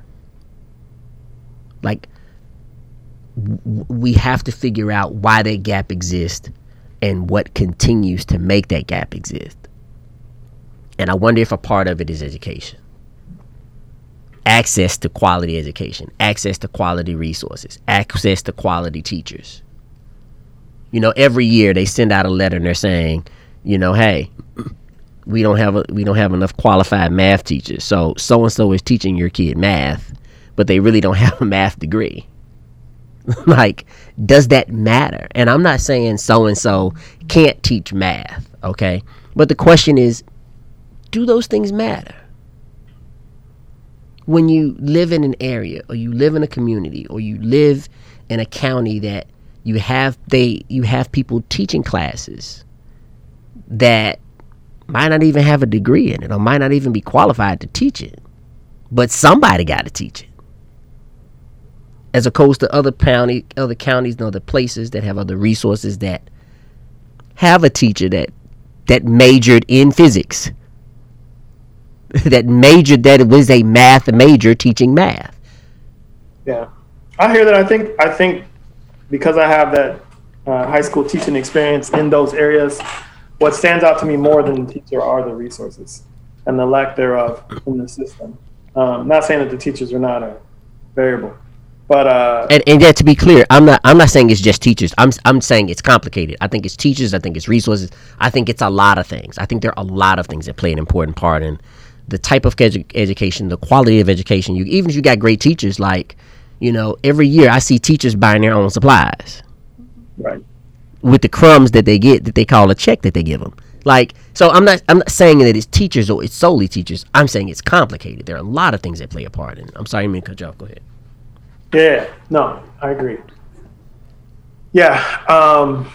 Like, w- we have to figure out why that gap exists and what continues to make that gap exist. And I wonder if a part of it is education. Access to quality education, access to quality resources, access to quality teachers. You know, every year they send out a letter and they're saying, you know, hey, we don't have a, we don't have enough qualified math teachers. So so and so is teaching your kid math, but they really don't have a math degree. Like, does that matter? And I'm not saying so and so can't teach math, okay? But the question is, do those things matter? When you live in an area, or you live in a community, or you live in a county that you have they you have people teaching classes that might not even have a degree in it, or might not even be qualified to teach it, but somebody got to teach it. As opposed to other county, other counties and other places that have other resources that have a teacher that that majored in physics. that majored, that it was a math major teaching math. Yeah, I hear that. I think I think because I have that uh, high school teaching experience in those areas, what stands out to me more than the teacher are the resources and the lack thereof in the system. Um, not saying that the teachers are not a variable, but uh, and and yet to be clear, I'm not I'm not saying it's just teachers. I'm I'm saying it's complicated. I think it's teachers. I think it's resources. I think it's a lot of things. I think there are a lot of things that play an important part in the type of edu- education, the quality of education. You even if you got great teachers, like, you know, every year I see teachers buying their own supplies, right, with the crumbs that they get that they call a check that they give them. Like, so I'm not I'm not saying that it's teachers or it's solely teachers. I'm saying it's complicated. There are a lot of things that play a part in. I'm sorry, I didn't mean to cut you off. Go ahead. Yeah, no, I agree. Yeah, um,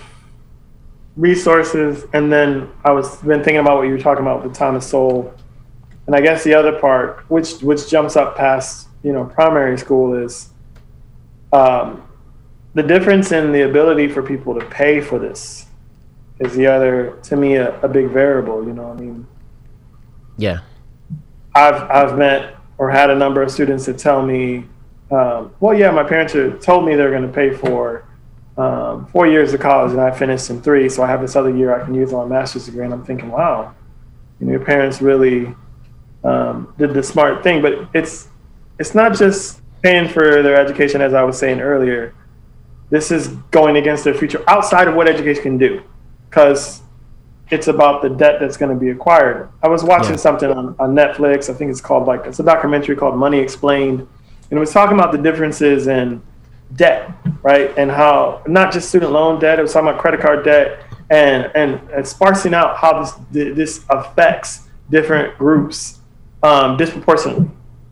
resources, and then I was been thinking about what you were talking about with Thomas Sowell. And I guess the other part, which which jumps up past, you know, primary school, is um, the difference in the ability for people to pay for this is the other, to me, a, a big variable. You know, I mean, yeah, I've I've met or had a number of students that tell me, um, well, yeah, my parents are, told me they're going to pay for um, four years of college, and I finished in three, so I have this other year I can use on my master's degree. And I'm thinking, wow, you know, your parents really Um, did the smart thing. But it's it's not just paying for their education, as I was saying earlier. This is going against their future outside of what education can do, because it's about the debt that's going to be acquired. I was watching yeah. something on, on Netflix. I think it's called like it's a documentary called Money Explained, and it was talking about the differences in debt, right, and how not just student loan debt. It was talking about credit card debt, and and, and sparsing out how this this affects different groups Um, disproportionately.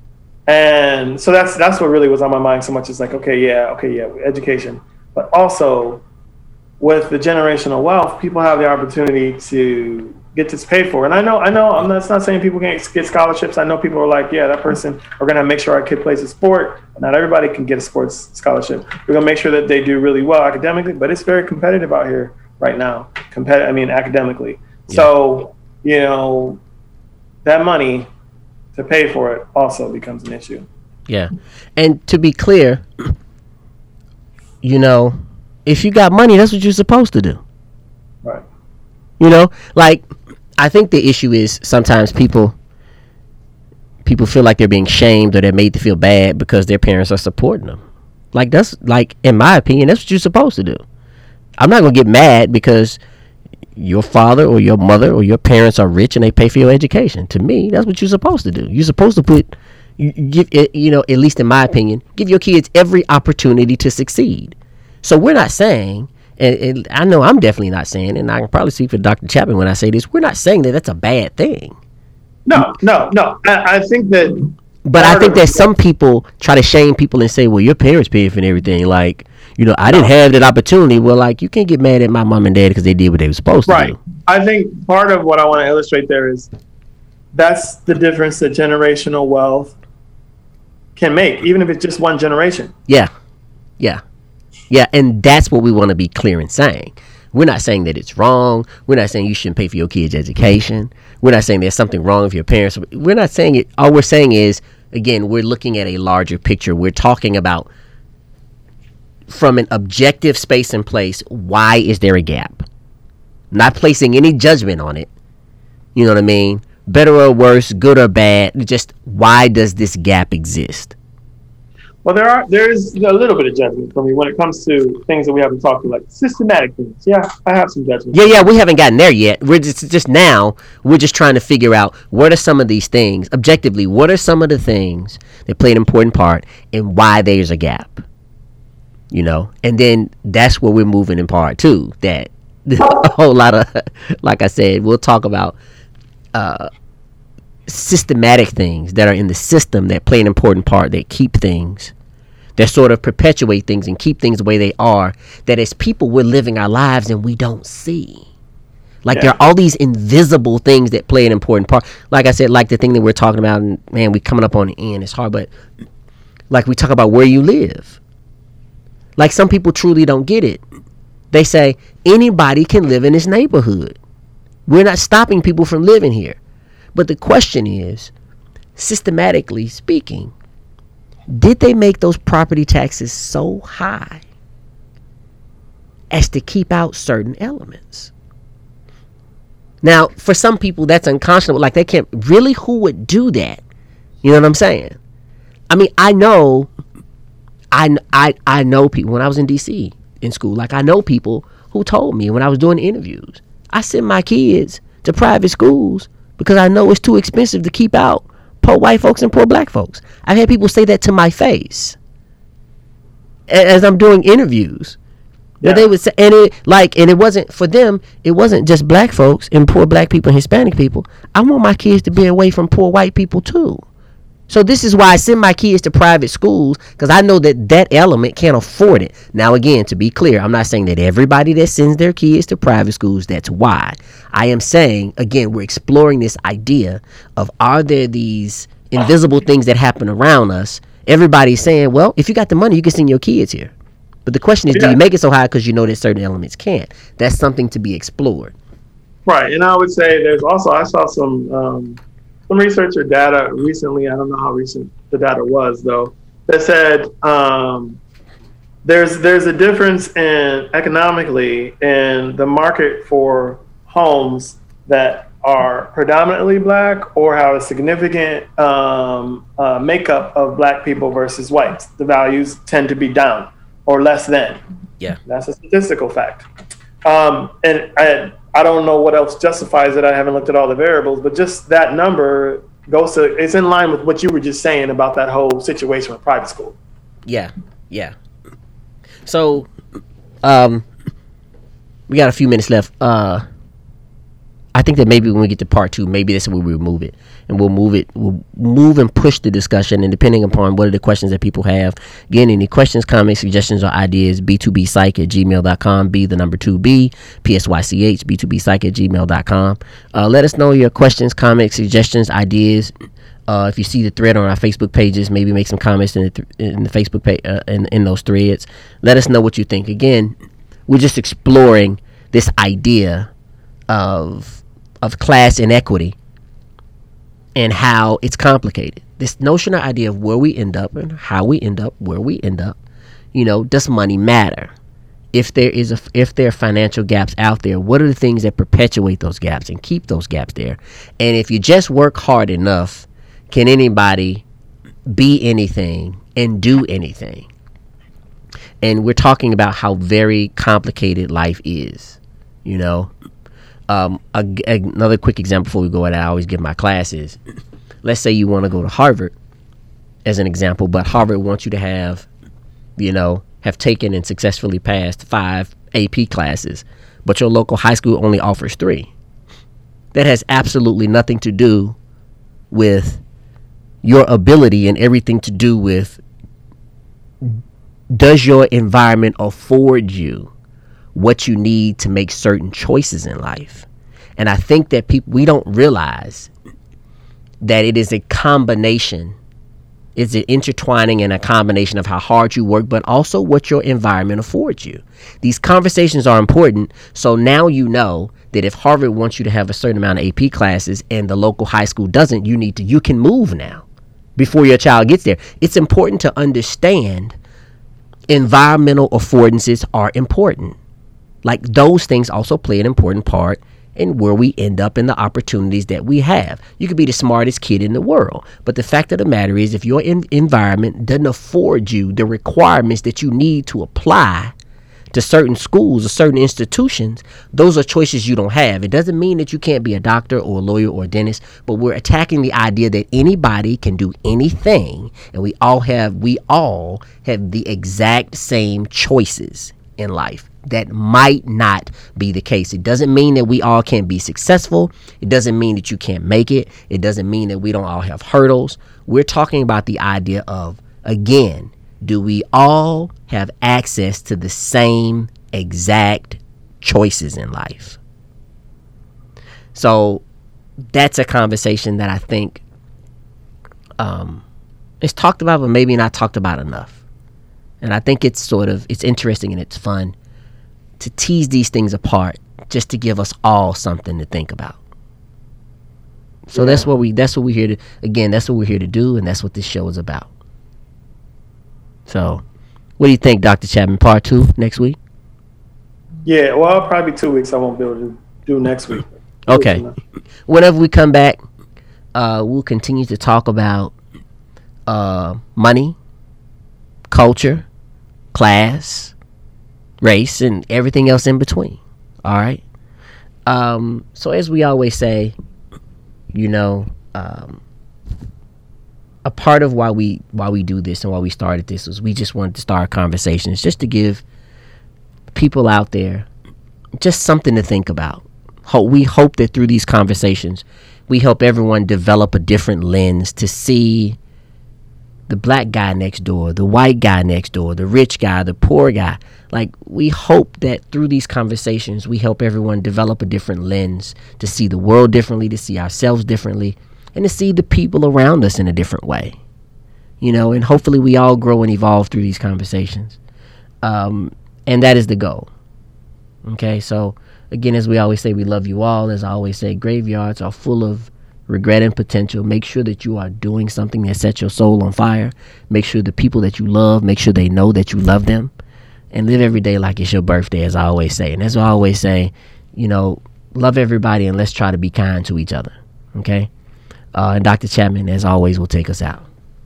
And so that's that's what really was on my mind so much. It's like, okay, yeah, okay, yeah, education. But also with the generational wealth, people have the opportunity to get this paid for. And I know, I know, I'm not, that's not saying people can't get scholarships. I know people are like, yeah, that person, we're going to make sure our kid plays a sport. Not everybody can get a sports scholarship. We're going to make sure that they do really well academically, but it's very competitive out here right now. Competitive, I mean, academically. Yeah. So, you know, that money to pay for it also becomes an issue. Yeah. And to be clear, you know, if you got money, that's what you're supposed to do. Right. You know, like, I think the issue is sometimes people people feel like they're being shamed or they're made to feel bad because their parents are supporting them. Like, that's, like, in my opinion, that's what you're supposed to do. I'm not going to get mad because your father or your mother or your parents are rich and they pay for your education. To me, that's what you're supposed to do. You're supposed to put you, you give it, you know, at least in my opinion, give your kids every opportunity to succeed. So we're not saying, and, and I know I'm definitely not saying, and I can probably speak for Doctor Chapman when I say this, we're not saying that that's a bad thing. No, no, no. I, I think that. But I think that some people try to shame people and say, well, your parents paid for everything. Like, you know, I didn't have that opportunity. Well, like, you can't get mad at my mom and dad because they did what they were supposed right. to do. I think part of what I want to illustrate there is that's the difference that generational wealth can make, even if it's just one generation. Yeah. Yeah. Yeah. And that's what we want to be clear in saying. We're not saying that it's wrong. We're not saying you shouldn't pay for your kids' education. We're not saying there's something wrong with your parents. We're not saying it. All we're saying is, again, we're looking at a larger picture. We're talking about, from an objective space and place, why is there a gap? Not placing any judgment on it. You know what I mean? Better or worse, good or bad. Just why does this gap exist? Well, there are there's a little bit of judgment for me when it comes to things that we haven't talked about, like systematic things. Yeah, I have some judgment. Yeah, yeah, we haven't gotten there yet. We're just just now. We're just trying to figure out what are some of these things objectively. What are some of the things that play an important part and why there's a gap? You know, and then that's where we're moving in part two. That a whole lot of, like I said, we'll talk about uh, systematic things that are in the system that play an important part, that keep things, that sort of perpetuate things and keep things the way they are, that as people we're living our lives and we don't see. Like, yeah. There are all these invisible things that play an important part. Like I said, like the thing that we're talking about, and man, we coming up on the end, it's hard, but like we talk about where you live. Like, some people truly don't get it. They say anybody can live in this neighborhood. We're not stopping people from living here. But the question is, systematically speaking, did they make those property taxes so high as to keep out certain elements? Now, for some people, that's unconscionable. Like, they can't really, who would do that? You know what I'm saying? I mean, I know, I, I, I know people when I was in D C in school. Like, I know people who told me when I was doing interviews, I send my kids to private schools because I know it's too expensive to keep out poor white folks and poor black folks. I've had people say that to my face as I'm doing interviews. Yeah. They would say, and it like, and it wasn't for them. It wasn't just black folks and poor black people and Hispanic people. I want my kids to be away from poor white people too. So this is why I send my kids to private schools, because I know that that element can't afford it. Now, again, to be clear, I'm not saying that everybody that sends their kids to private schools, that's why. I am saying, again, we're exploring this idea of, are there these invisible things that happen around us? Everybody's saying, well, if you got the money, you can send your kids here. But the question is, yeah. do you make it so high because you know that certain elements can't? That's something to be explored. Right. And I would say there's also, I saw some... Um, Some research or data recently, I don't know how recent the data was though, that said um, there's there's a difference in economically in the market for homes that are predominantly black or have a significant um, uh, makeup of black people versus whites. The values tend to be down or less than. Yeah, that's a statistical fact. Um, and I, I don't know what else justifies it. I haven't looked at all the variables, but just that number goes to, it's in line with what you were just saying about that whole situation with private school. Yeah, yeah. So, um, we got a few minutes left. Uh, I think that maybe when we get to part two, maybe that's where we'll move it. And we'll move it, we'll move and push the discussion, and depending upon what are the questions that people have. Again, any questions, comments, suggestions, or ideas, b two b psych at gmail dot com, B the number two B, P S Y C H, b two b psych at gmail dot com. Uh, let us know your questions, comments, suggestions, ideas. Uh, if you see the thread on our Facebook pages, maybe make some comments in the, th- in the Facebook page, uh, in, in those threads. Let us know what you think. Again, we're just exploring this idea of of class inequity and how it's complicated. This notion or idea of where we end up and how we end up where we end up. You know, does money matter? If there is a, if there are financial gaps out there, what are the things that perpetuate those gaps and keep those gaps there? And if you just work hard enough, can anybody be anything and do anything? And we're talking about how very complicated life is, you know. Um, a, another quick example before we go at it, I always give my classes. Let's say you want to go to Harvard, as an example, but Harvard wants you to have, you know, have taken and successfully passed five A P classes, but your local high school only offers three. That has absolutely nothing to do with your ability and everything to do with, does your environment afford you what you need to make certain choices in life? And I think that people, we don't realize that it is a combination. It's an intertwining and a combination of how hard you work, but also what your environment affords you. These conversations are important. So now you know that if Harvard wants you to have a certain amount of A P classes and the local high school doesn't, you need to, you can move now before your child gets there. It's important to understand environmental affordances are important. Like those things also play an important part in where we end up in the opportunities that we have. You could be the smartest kid in the world, but the fact of the matter is, if your in- environment doesn't afford you the requirements that you need to apply to certain schools or certain institutions, those are choices you don't have. It doesn't mean that you can't be a doctor or a lawyer or a dentist, but we're attacking the idea that anybody can do anything, and we all have we all have the exact same choices in life. That might not be the case. It doesn't mean that we all can't be successful. It doesn't mean that you can't make it. It doesn't mean that we don't all have hurdles. We're talking about the idea of, again, do we all have access to the same exact choices in life? So that's a conversation that I think um, is talked about, but maybe not talked about enough. And I think it's sort of, it's interesting and it's fun to tease these things apart, just to give us all something to think about. So yeah. that's what we that's what we're here to again, that's what we're here to do, and that's what this show is about. So what do you think, Doctor Chapman? Part two next week? Yeah, well, probably two weeks I won't be able to do next week. Okay. Whenever we come back, uh, we'll continue to talk about uh, money, culture, class, race, and everything else in between. All right. Um, so as we always say, you know, um, a part of why we why we do this and why we started this was we just wanted to start conversations, just to give people out there just something to think about. Hope, we hope that through these conversations, we help everyone develop a different lens to see the black guy next door, the white guy next door, the rich guy, the poor guy. Like, we hope that through these conversations, we help everyone develop a different lens to see the world differently, to see ourselves differently, and to see the people around us in a different way. You know, and hopefully we all grow and evolve through these conversations. Um, and that is the goal. Okay, so again, as we always say, we love you all. As I always say, graveyards are full of regret and potential. Make sure that you are doing something that sets your soul on fire. Make sure the people that you love, make sure they know that you love them, and live every day like it's your birthday, as I always say. And as I always say, you know, love everybody and let's try to be kind to each other. Okay. Uh, and Doctor Chapman, as always, will take us out.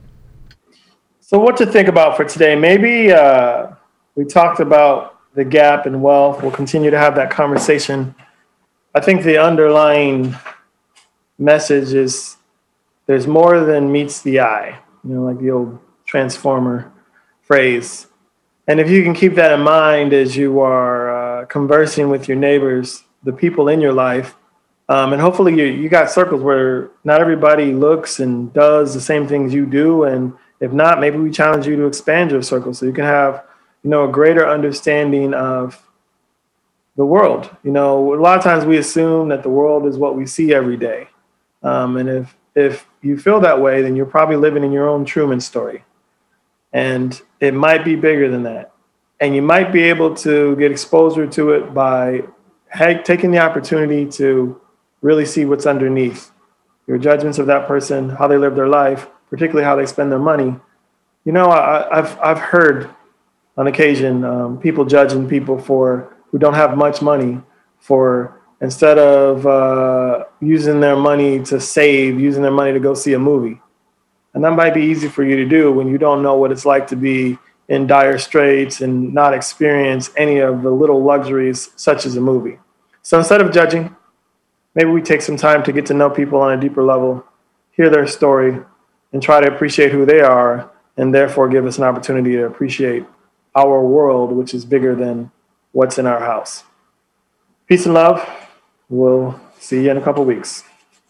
So what to think about for today? Maybe uh, we talked about the gap in wealth. We'll continue to have that conversation. I think the underlying message is there's more than meets the eye, you know, like the old Transformer phrase. And if you can keep that in mind as you are uh, conversing with your neighbors, the people in your life, um, and hopefully you, you got circles where not everybody looks and does the same things you do. And if not, maybe we challenge you to expand your circle so you can have, you know, a greater understanding of the world. You know, a lot of times we assume that the world is what we see every day. Um, and if if you feel that way, then you're probably living in your own Truman story. And it might be bigger than that. And you might be able to get exposure to it by ha- taking the opportunity to really see what's underneath your judgments of that person, how they live their life, particularly how they spend their money. You know, I, I've I've heard on occasion um, people judging people for who don't have much money for instead of uh, using their money to save, using their money to go see a movie. And that might be easy for you to do when you don't know what it's like to be in dire straits and not experience any of the little luxuries such as a movie. So instead of judging, maybe we take some time to get to know people on a deeper level, hear their story, and try to appreciate who they are, and therefore give us an opportunity to appreciate our world, which is bigger than what's in our house. Peace and love. We'll see you in a couple weeks.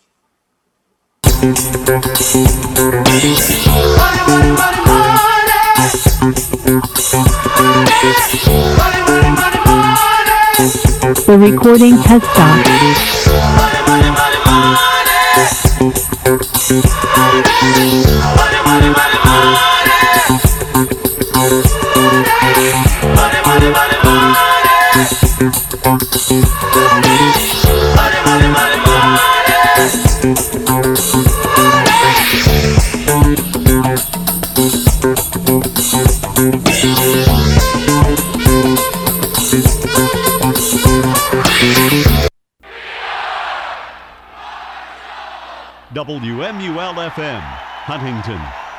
The recording has stopped. W M U L F M, Huntington.